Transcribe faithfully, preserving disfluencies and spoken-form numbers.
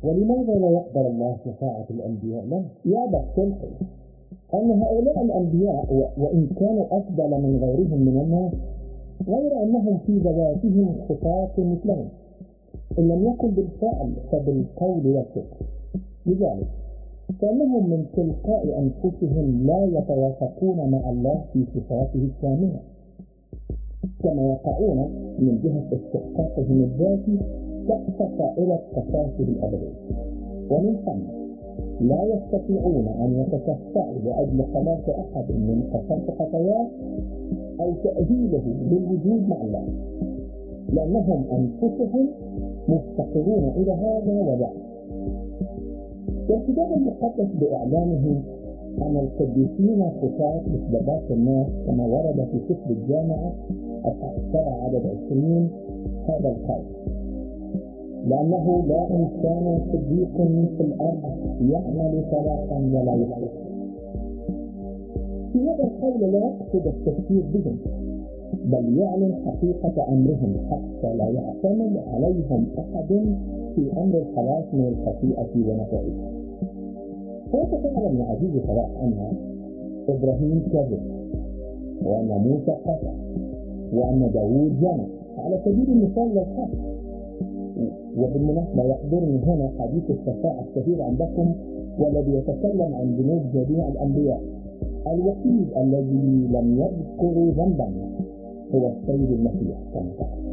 ولماذا لا يقبل الله شفاعة الأنبياء له؟ يا بختلحي أن هؤلاء الأنبياء وإن كانوا أفضل من غيرهم من الناس، غير أنهم في ذواتهم خطاة مثلهم، إن لم يكن بالفعل فبالقول والفكر. لذلك فإنهم من تلقاء أنفسهم لا يتوافقون مع الله في صفاته الكاملة، كما يقعون من جهة استحقاقهم الذاتي تحت طائلة قصاصه الأبدية، ومن ثم لا يستطيعون أن يتشفعوا لأجل خلاص أحد من قصاص خطاياه أو تأهيله للوجود مع الله، لأنهم أنفسهم مفتقرون إلى هذا وذاك. والكتاب المقدس بإعلانه أن القديسين خطاة مثل باقي الناس، كما ورد في سفر الجامعة التاسع عدد عشرين هذا القول: لأنه لا إنسان صديق في الأرض يعمل صلاحا ولا يخطئ. في هذا القول لا يقصد التفكير بهم، بل يعلن حقيقة أمرهم حتى لا يعتمد عليهم أحد في أمر الخلاص من الخطيئة ونتائجها. فأنت تعلم يا عزيزي صلاح أن إبراهيم كذب، وأن موسى قتل، وأن داوود جنى، على سبيل المثال للحق. وبالمناسبة يحضرني هنا حديث الشفاعة الشهير عندكم والذي يتكلم عن ذنوب جميع الأنبياء. الوحيد الذي لم يذكر ذنبا هو السيد المسيح كما قال.